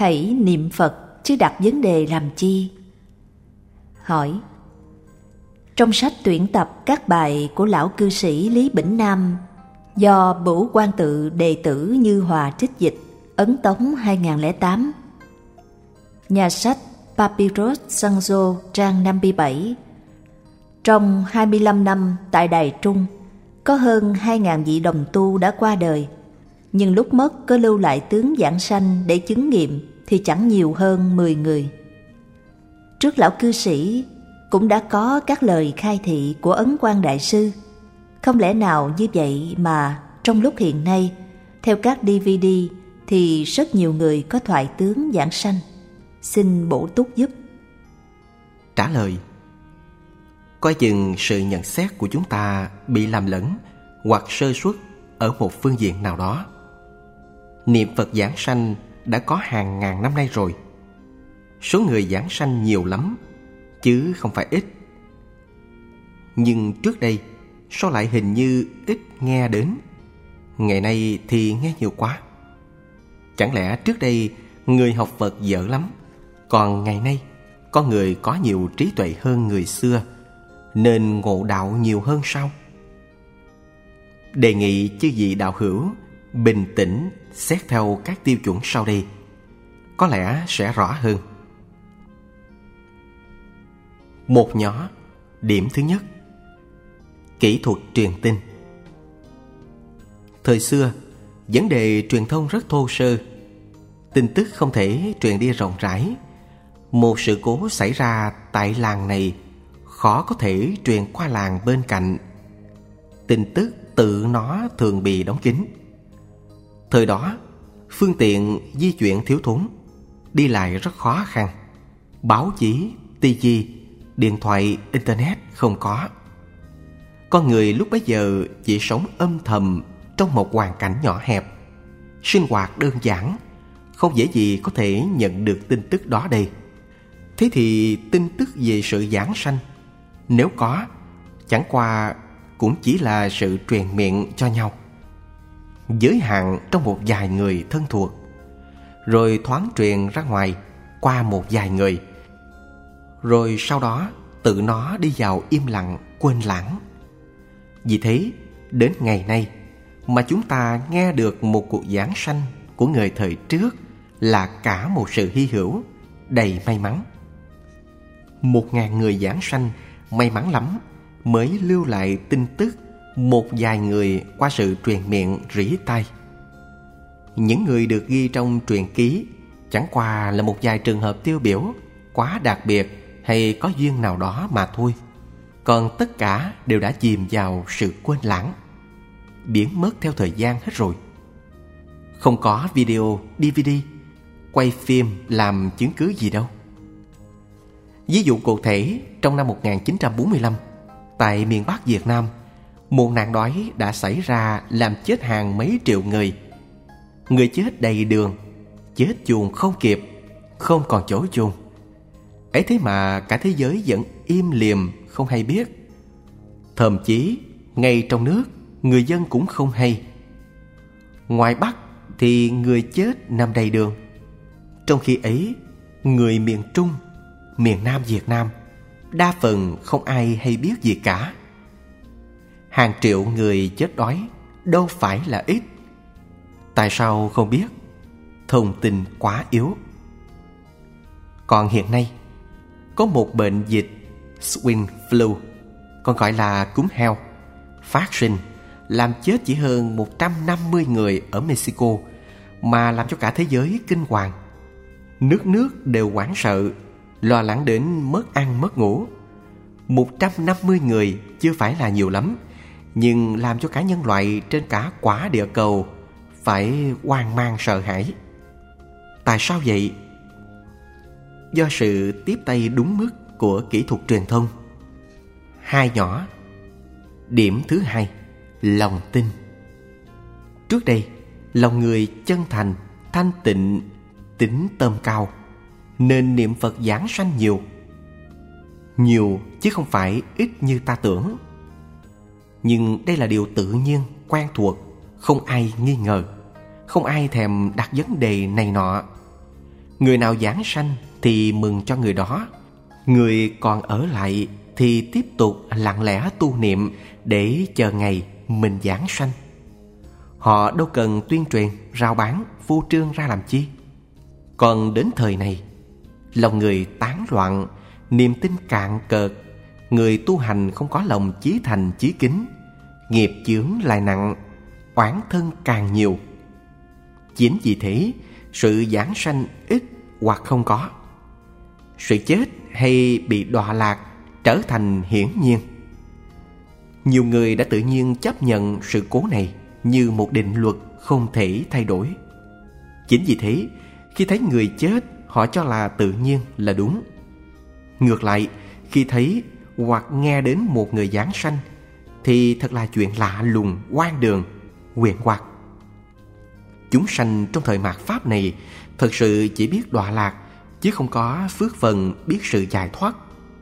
hãy niệm Phật chứ đặt vấn đề làm chi? Hỏi: trong sách tuyển tập các bài của lão cư sĩ Lý Bỉnh Nam do Bửu Quang Tự đệ tử Như Hòa trích dịch, Ấn Tống 2008, nhà sách Papyrus Sanzo trang 57, trong 25 năm tại Đài Trung, có hơn 2.000 vị đồng tu đã qua đời, nhưng lúc mất có lưu lại tướng giảng sanh để chứng nghiệm thì chẳng nhiều hơn 10 người. Trước lão cư sĩ cũng đã có các lời khai thị của Ấn Quang Đại Sư. Không lẽ nào như vậy mà trong lúc hiện nay, theo các DVD thì rất nhiều người có thoại tướng giảng sanh? Xin bổ túc giúp. Trả lời: coi chừng sự nhận xét của chúng ta bị làm lẫn hoặc sơ suất ở một phương diện nào đó. Niệm Phật giảng sanh đã có hàng ngàn năm nay rồi. Số người giảng sanh nhiều lắm, chứ không phải ít. Nhưng trước đây, sao lại hình như ít nghe đến? Ngày nay thì nghe nhiều quá. Chẳng lẽ trước đây người học Phật dở lắm, còn ngày nay con người có nhiều trí tuệ hơn người xưa, nên ngộ đạo nhiều hơn sao? Đề nghị chư vị đạo hữu bình tĩnh xét theo các tiêu chuẩn sau đây, có lẽ sẽ rõ hơn. Một nhỏ. Điểm thứ nhất: kỹ thuật truyền tin. Thời xưa, vấn đề truyền thông rất thô sơ, tin tức không thể truyền đi rộng rãi. Một sự cố xảy ra tại làng này khó có thể truyền qua làng bên cạnh. Tin tức tự nó thường bị đóng kín. Thời đó, phương tiện di chuyển thiếu thốn, đi lại rất khó khăn. Báo chí, TV, điện thoại, internet không có. Con người lúc bấy giờ chỉ sống âm thầm trong một hoàn cảnh nhỏ hẹp, sinh hoạt đơn giản, không dễ gì có thể nhận được tin tức đó đây. Thế thì tin tức về sự giảng sanh, nếu có, chẳng qua cũng chỉ là sự truyền miệng cho nhau, giới hạn trong một vài người thân thuộc, rồi thoáng truyền ra ngoài qua một vài người, rồi sau đó tự nó đi vào im lặng, quên lãng. Vì thế, đến ngày nay mà chúng ta nghe được một cuộc giảng sanh của người thời trước là cả một sự hy hữu, đầy may mắn. 1.000 người giảng sanh may mắn lắm mới lưu lại tin tức một vài người qua sự truyền miệng rỉ tai. Những người được ghi trong truyện ký chẳng qua là một vài trường hợp tiêu biểu, quá đặc biệt hay có duyên nào đó mà thôi. Còn tất cả đều đã chìm vào sự quên lãng, biến mất theo thời gian hết rồi. Không có video, DVD, quay phim làm chứng cứ gì đâu. Ví dụ cụ thể, trong năm 1945, tại miền Bắc Việt Nam, một nạn đói đã xảy ra làm chết hàng mấy triệu người. Người chết đầy đường, chết chùn không kịp, không còn chỗ chôn. Ấy thế mà cả thế giới vẫn im lìm không hay biết. Thậm chí ngay trong nước, người dân cũng không hay. Ngoài Bắc thì người chết nằm đầy đường. Trong khi ấy, người miền Trung, miền Nam Việt Nam đa phần không ai hay biết gì cả. Hàng triệu người chết đói đâu phải là ít. Tại sao không biết? Thông tin quá yếu. Còn hiện nay, có một bệnh dịch swine flu, còn gọi là cúm heo, phát sinh làm chết chỉ hơn 150 người ở Mexico, mà làm cho cả thế giới kinh hoàng. Nước đều hoảng sợ, lo lắng đến mất ăn mất ngủ. 150 người chưa phải là nhiều lắm, nhưng làm cho cả nhân loại trên cả quả địa cầu phải hoang mang sợ hãi. Tại sao vậy? Do sự tiếp tay đúng mức của kỹ thuật truyền thông. Hai nhỏ. Điểm thứ hai, lòng tin. Trước đây, lòng người chân thành, thanh tịnh, tính tâm cao, nên niệm Phật giảng sanh nhiều. Nhiều chứ không phải ít như ta tưởng. Nhưng đây là điều tự nhiên, quen thuộc, không ai nghi ngờ, không ai thèm đặt vấn đề này nọ. Người nào giảng sanh thì mừng cho người đó. Người còn ở lại thì tiếp tục lặng lẽ tu niệm để chờ ngày mình giảng sanh. Họ đâu cần tuyên truyền, rao bán, phô trương ra làm chi. Còn đến thời này, lòng người tán loạn, niềm tin cạn cợt, người tu hành không có lòng chí thành chí kính, nghiệp chướng lại nặng, oán thân càng nhiều. Chính vì thế, sự giảng sanh ít hoặc không có. Sự chết hay bị đọa lạc trở thành hiển nhiên. Nhiều người đã tự nhiên chấp nhận sự cố này như một định luật không thể thay đổi. Chính vì thế, khi thấy người chết, họ cho là tự nhiên, là đúng. Ngược lại, khi thấy hoặc nghe đến một người giáng sanh thì thật là chuyện lạ lùng, hoang đường, huyền hoặc. Chúng sanh trong thời mạt Pháp này thật sự chỉ biết đọa lạc, chứ không có phước phần biết sự giải thoát.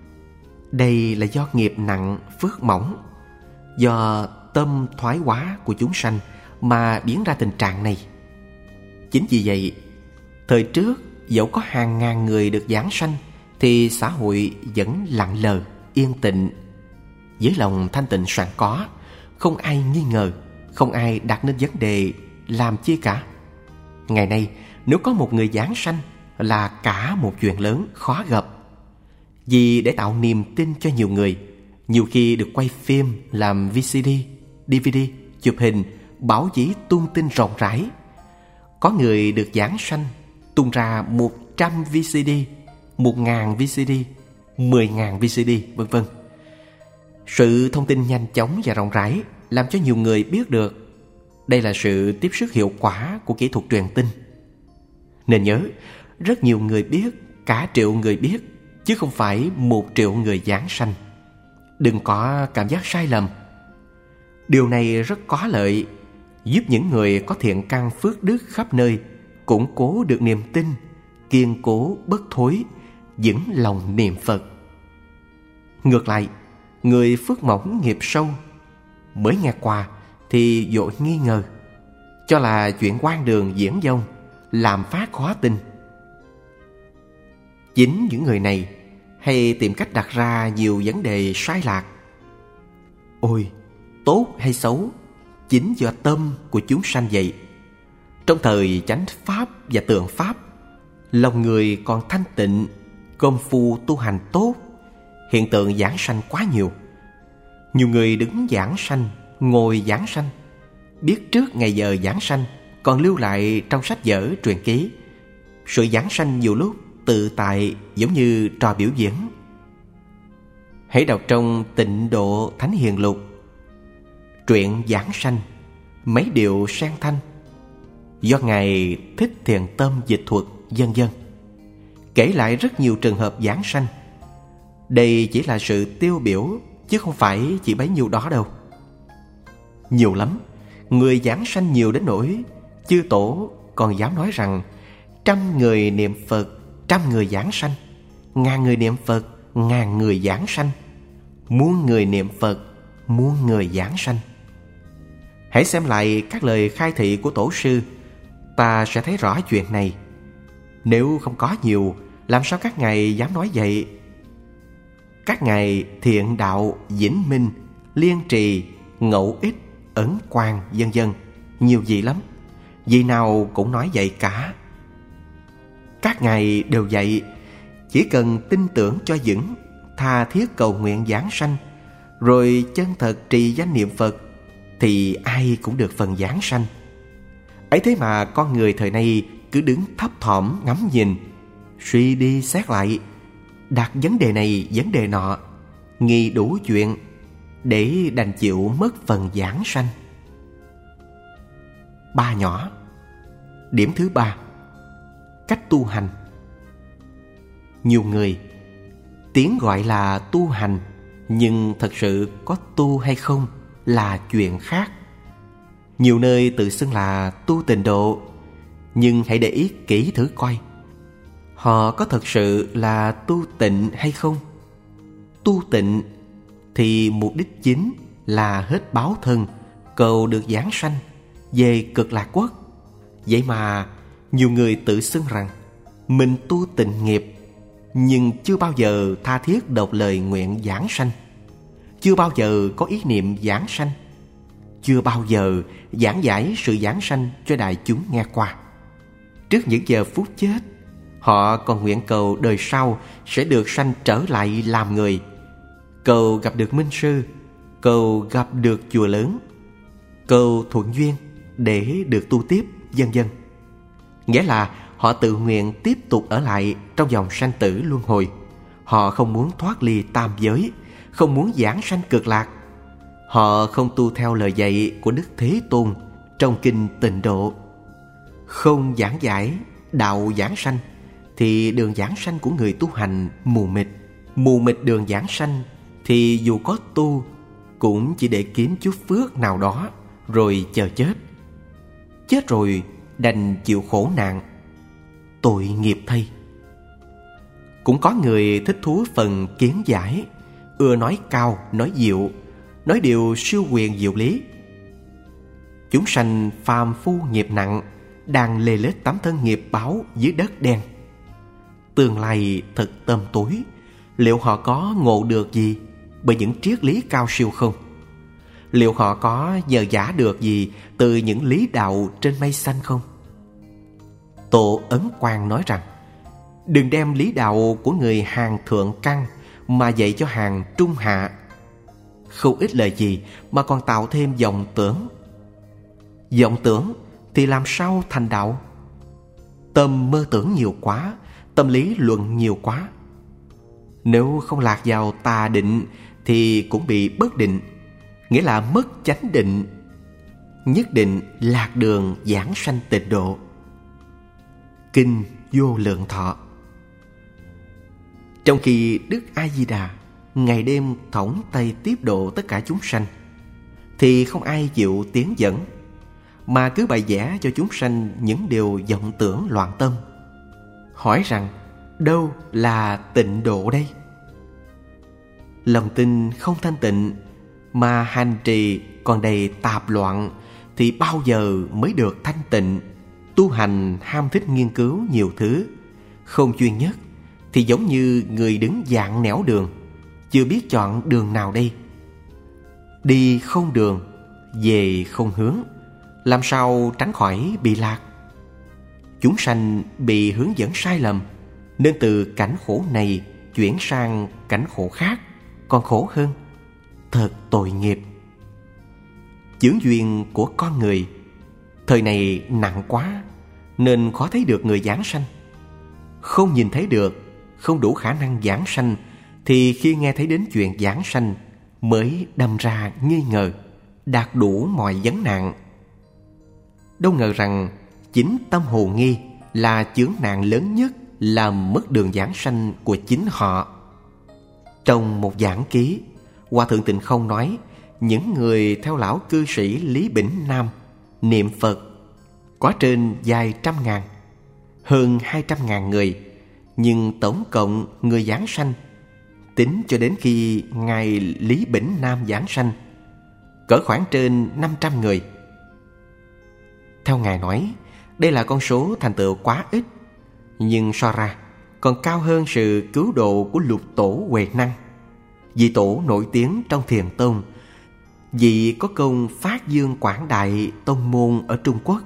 Đây là do nghiệp nặng, phước mỏng, do tâm thoái hóa của chúng sanh mà biến ra tình trạng này. Chính vì vậy, thời trước dẫu có hàng ngàn người được giáng sanh thì xã hội vẫn lặng lờ, yên tĩnh, với lòng thanh tịnh sẵn có, không ai nghi ngờ, không ai đặt nên vấn đề làm chi cả. Ngày nay, nếu có một người giáng sanh là cả một chuyện lớn khó gặp. Vì để tạo niềm tin cho nhiều người, nhiều khi được quay phim, làm VCD, DVD, chụp hình, báo chí tung tin rộng rãi. Có người được giáng sanh tung ra 100 VCD, 1.000 VCD, 10.000 VCD, vân vân. Sự thông tin nhanh chóng và rộng rãi làm cho nhiều người biết được. Đây là sự tiếp sức hiệu quả của kỹ thuật truyền tin. Nên nhớ, rất nhiều người biết, cả triệu người biết, chứ không phải 1 triệu người giáng sanh. Đừng có cảm giác sai lầm. Điều này rất có lợi, giúp những người có thiện căn phước đức khắp nơi củng cố được niềm tin, kiên cố bất thối, vững lòng niệm Phật. Ngược lại, người phước mỏng nghiệp sâu mới nghe qua thì vội nghi ngờ, cho là chuyện hoang đường diễn vong, làm phát khó tin. Chính những người này hay tìm cách đặt ra nhiều vấn đề sai lạc. Ôi, tốt hay xấu chính do tâm của chúng sanh vậy. Trong thời chánh pháp và tượng pháp, lòng người còn thanh tịnh, công phu tu hành tốt, hiện tượng giảng sanh quá nhiều. Nhiều người đứng giảng sanh, ngồi giảng sanh, biết trước ngày giờ giảng sanh, còn lưu lại trong sách vở truyền ký. Sự giảng sanh nhiều lúc tự tại, giống như trò biểu diễn. Hãy đọc trong Tịnh Độ Thánh Hiền Lục, truyện giảng sanh, mấy điệu sen thanh, do Ngài Thích Thiện Tâm dịch thuật, vân vân. Kể lại rất nhiều trường hợp giảng sanh. Đây chỉ là sự tiêu biểu, chứ không phải chỉ bấy nhiêu đó đâu. Nhiều lắm, người giảng sanh nhiều đến nỗi chư tổ còn dám nói rằng 100 người niệm Phật, 100 người giảng sanh, 1000 người niệm Phật, 1000 người giảng sanh, muôn người niệm Phật, muôn người giảng sanh. Hãy xem lại các lời khai thị của tổ sư, ta sẽ thấy rõ chuyện này. Nếu không có nhiều, làm sao các ngài dám nói vậy? Các ngài Thiện Đạo, Vĩnh Minh, Liên Trì, Ngẫu Ích, Ấn Quang, vân vân, nhiều vị lắm, vị nào cũng nói vậy cả. Các ngài đều dạy, chỉ cần tin tưởng cho vững, tha thiết cầu nguyện giảng sanh, rồi chân thật trì danh niệm Phật, thì ai cũng được phần giảng sanh. Ấy thế mà con người thời nay cứ đứng thấp thỏm ngắm nhìn, suy đi xét lại, đặt vấn đề này vấn đề nọ, nghi đủ chuyện, để đành chịu mất phần giảng sanh. Ba nhỏ. Điểm thứ 3, cách tu hành. Nhiều người tiếng gọi là tu hành, nhưng thật sự có tu hay không là chuyện khác. Nhiều nơi tự xưng là tu tịnh độ, nhưng hãy để ý kỹ thử coi, họ có thật sự là tu tịnh hay không? Tu tịnh thì mục đích chính là hết báo thân, cầu được giảng sanh, về Cực Lạc Quốc. Vậy mà nhiều người tự xưng rằng mình tu tịnh nghiệp, nhưng chưa bao giờ tha thiết đọc lời nguyện giảng sanh, chưa bao giờ có ý niệm giảng sanh, chưa bao giờ giảng giải sự giảng sanh cho đại chúng nghe qua. Trước những giờ phút chết, họ còn nguyện cầu đời sau sẽ được sanh trở lại làm người, cầu gặp được minh sư, cầu gặp được chùa lớn, cầu thuận duyên để được tu tiếp, vân vân. Nghĩa là họ tự nguyện tiếp tục ở lại trong dòng sanh tử luân hồi. Họ không muốn thoát ly tam giới, không muốn giảng sanh cực lạc. Họ không tu theo lời dạy của Đức Thế Tôn trong kinh Tịnh Độ. Không giảng giải đạo giảng sanh thì đường giảng sanh của người tu hành mù mịt. Mù mịt đường giảng sanh thì dù có tu cũng chỉ để kiếm chút phước nào đó rồi chờ chết. Chết rồi đành chịu khổ nạn, tội nghiệp thay. Cũng có người thích thú phần kiến giải, ưa nói cao, nói diệu, nói điều siêu quyền diệu lý. Chúng sanh phàm phu nghiệp nặng, đang lê lết tấm thân nghiệp báo dưới đất đen. Tương lai thật tăm tối, liệu họ có ngộ được gì bởi những triết lý cao siêu không? Liệu họ có nhờ giả được gì từ những lý đạo trên mây xanh không? Tổ Ấn Quang nói rằng, đừng đem lý đạo của người hàng thượng căn mà dạy cho hàng trung hạ. Không ít lời gì mà còn tạo thêm vọng tưởng. Vọng tưởng thì làm sao thành đạo? Tâm mơ tưởng nhiều quá, tâm lý luận nhiều quá. Nếu không lạc vào tà định thì cũng bị bất định, nghĩa là mất chánh định, nhất định lạc đường giảng sanh tịnh độ. Kinh Vô Lượng Thọ. Trong khi Đức A Di Đà ngày đêm thõng tay tiếp độ tất cả chúng sanh, thì không ai chịu tiến dẫn, mà cứ bày vẽ cho chúng sanh những điều vọng tưởng loạn tâm. Hỏi rằng đâu là tịnh độ đây? Lòng tin không thanh tịnh mà hành trì còn đầy tạp loạn thì bao giờ mới được thanh tịnh? Tu hành ham thích nghiên cứu nhiều thứ, không chuyên nhất thì giống như người đứng dạng nẻo đường, chưa biết chọn đường nào đây. Đi không đường, về không hướng, làm sao tránh khỏi bị lạc? Chúng sanh bị hướng dẫn sai lầm, nên từ cảnh khổ này chuyển sang cảnh khổ khác, còn khổ hơn. Thật tội nghiệp. Chướng duyên của con người thời này nặng quá, nên khó thấy được người giảng sanh. Không nhìn thấy được, không đủ khả năng giảng sanh, thì khi nghe thấy đến chuyện giảng sanh mới đâm ra nghi ngờ, đạt đủ mọi vấn nạn. Đâu ngờ rằng chính tâm hồ nghi là chướng nạn lớn nhất làm mất đường giảng sanh của chính họ. Trong một giảng ký, Hòa Thượng Tịnh Không nói, những người theo lão cư sĩ Lý Bỉnh Nam niệm Phật có trên vài trăm ngàn, hơn 200.000 người, nhưng tổng cộng người giảng sanh tính cho đến khi ngài Lý Bỉnh Nam giảng sanh cỡ khoảng trên 500 người. Theo ngài nói, đây là con số thành tựu quá ít, nhưng so ra còn cao hơn sự cứu độ của Lục Tổ Huệ Năng, vị tổ nổi tiếng trong Thiền Tông, vị có công phát dương quảng đại tông môn ở Trung Quốc.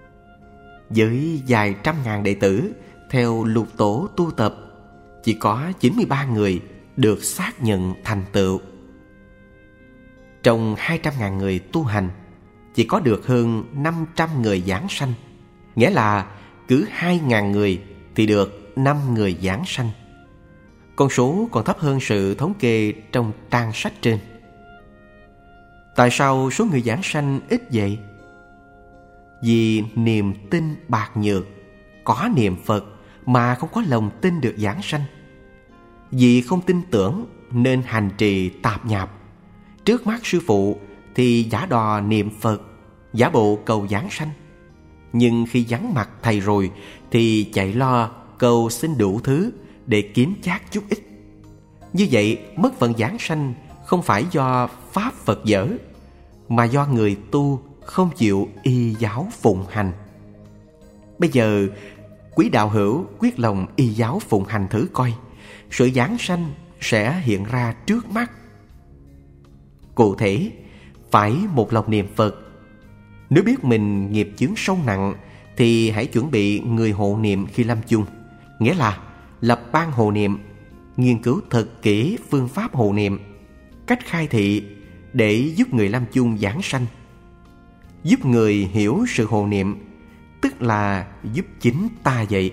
Với vài trăm ngàn đệ tử theo Lục Tổ tu tập, chỉ có 93 người được xác nhận thành tựu. Trong 200.000 người tu hành, chỉ có được hơn 500 người giảng sanh, nghĩa là cứ 2.000 người thì được 5 người giảng sanh. Con số còn thấp hơn sự thống kê trong trang sách trên. Tại sao số người giảng sanh ít vậy? Vì niềm tin bạc nhược, có niệm Phật mà không có lòng tin được giảng sanh. Vì không tin tưởng nên hành trì tạp nhạp. Trước mắt sư phụ thì giả đò niệm Phật, giả bộ cầu giảng sanh. Nhưng khi vắng mặt thầy rồi thì chạy lo cầu xin đủ thứ để kiếm chác chút ít. Như vậy mất phần giảng sanh không phải do pháp Phật dở, mà do người tu không chịu y giáo phụng hành. Bây giờ quý đạo hữu quyết lòng y giáo phụng hành thử coi, sự giảng sanh sẽ hiện ra trước mắt. Cụ thể, phải một lòng niệm Phật. Nếu biết mình nghiệp chướng sâu nặng thì hãy chuẩn bị người hộ niệm khi lâm chung, nghĩa là lập ban hộ niệm, nghiên cứu thật kỹ phương pháp hộ niệm, cách khai thị để giúp người lâm chung giảng sanh. Giúp người hiểu sự hộ niệm, tức là giúp chính ta vậy.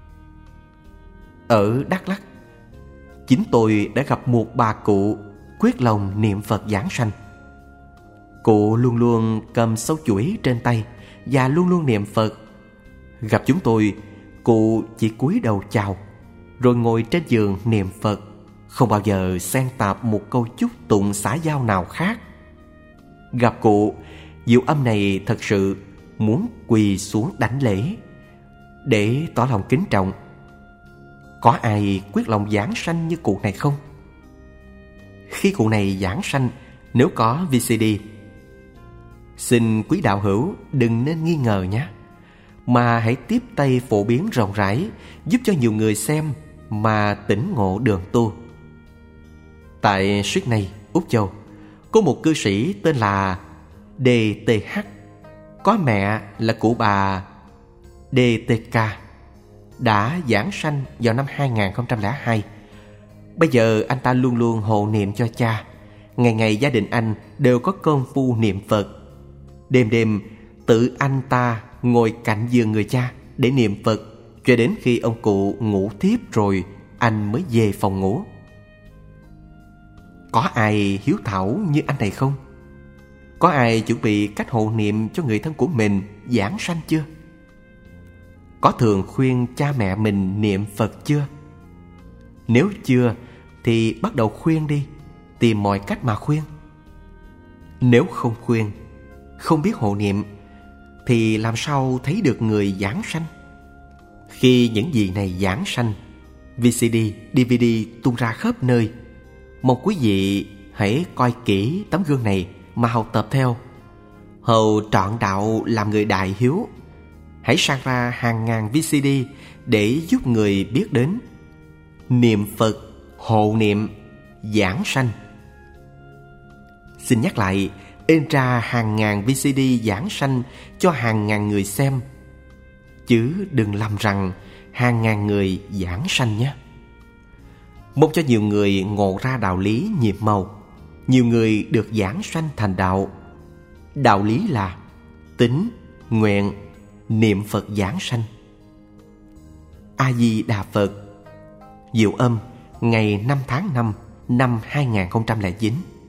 Ở Đắk Lắk, chính tôi đã gặp một bà cụ quyết lòng niệm Phật giảng sanh. Cụ luôn luôn cầm sâu chuỗi trên tay và luôn luôn niệm Phật. Gặp chúng tôi, cụ chỉ cúi đầu chào, rồi ngồi trên giường niệm Phật, không bao giờ xen tạp một câu chúc tụng xã giao nào khác. Gặp cụ, Diệu Âm này thật sự muốn quỳ xuống đảnh lễ để tỏ lòng kính trọng. Có ai quyết lòng giảng sanh như cụ này không? Khi cụ này giảng sanh, nếu có VCD, xin quý đạo hữu đừng nên nghi ngờ nhé, mà hãy tiếp tay phổ biến rộng rãi, giúp cho nhiều người xem mà tỉnh ngộ đường tu. Tại Sydney, Úc Châu, có một cư sĩ tên là DTH, có mẹ là cụ bà DTK, đã giảng sanh vào năm 2002. Bây giờ anh ta luôn luôn hộ niệm cho cha. Ngày ngày gia đình anh đều có công phu niệm Phật. Đêm đêm tự anh ta ngồi cạnh giường người cha để niệm Phật, cho đến khi ông cụ ngủ thiếp rồi anh mới về phòng ngủ. Có ai hiếu thảo như anh này không? Có ai chuẩn bị cách hộ niệm cho người thân của mình giảng sanh chưa? Có thường khuyên cha mẹ mình niệm Phật chưa? Nếu chưa thì bắt đầu khuyên đi, tìm mọi cách mà khuyên. Nếu không khuyên, không biết hộ niệm thì làm sao thấy được người giảng sanh? Khi những gì này giảng sanh, VCD, DVD tung ra khắp nơi, mong quý vị hãy coi kỹ tấm gương này mà học tập theo. Hầu trọn đạo làm người đại hiếu. Hãy sang ra hàng ngàn VCD để giúp người biết đến niệm Phật, hộ niệm, giảng sanh. Xin nhắc lại, in ra hàng ngàn VCD giảng sanh cho hàng ngàn người xem, chứ đừng lầm rằng hàng ngàn người giảng sanh nhé. Mong cho nhiều người ngộ ra đạo lý nhiệm màu, nhiều người được giảng sanh thành đạo. Đạo lý là tín, nguyện, niệm Phật giảng sanh. A Di Đà Phật. Diệu Âm, ngày 5 tháng 5 năm 2009.